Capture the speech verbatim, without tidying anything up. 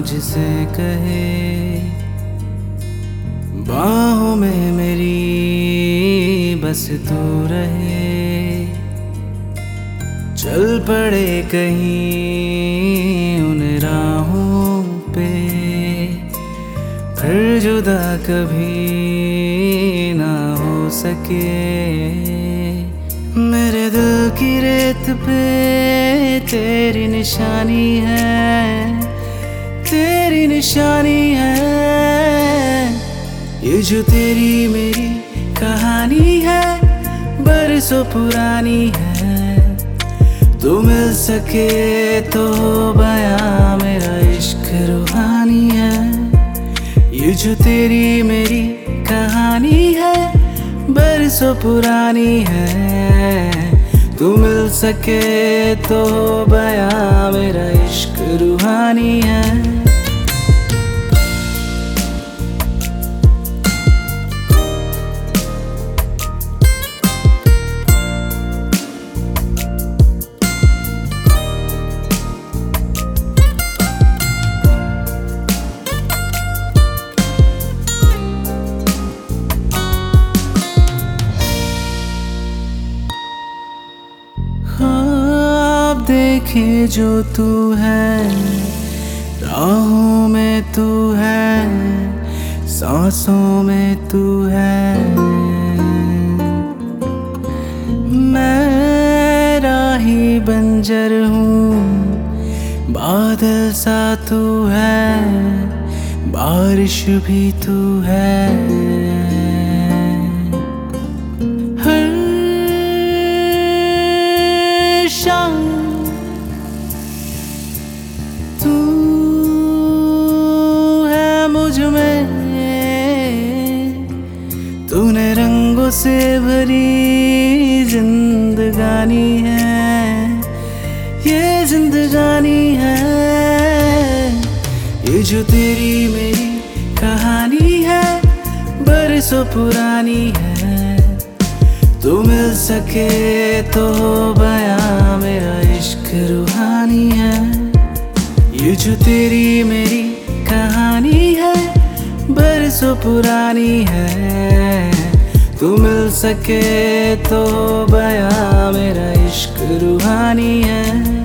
जिसे कहे, बाहों में मेरी बस तू रहे। चल पड़े कहीं उन राहों पे, फिर जुदा कभी ना हो सके। मेरे दिल की रेत पे तेरी निशानी है, तेरी निशानी है। ये जो तेरी मेरी कहानी है, बरसों पुरानी है। तू मिल सके तो बयां मेरा इश्क रूहानी है। ये जो तेरी मेरी कहानी है, बरसों पुरानी है। तू मिल सके तो बयां मेरा इश्क रूहानी है। ख्वाब देखे जो तू है, राहों में तू है, सांसों में तू है। मैं राही बंजर हूँ, बादल सा तू है, बारिश भी तू है। तू है मुझ में, तूने रंगों से भरी जिंदगानी है, ये जिंदगानी है। ये जो तेरी मेरी कहानी है, बरसों पुरानी है। तू मिल सके तो बयां मेरा इश्क रूहानी है। ये जो तेरी मेरी कहानी है, बरसों पुरानी है। तू मिल सके तो बयां मेरा इश्क रूहानी है।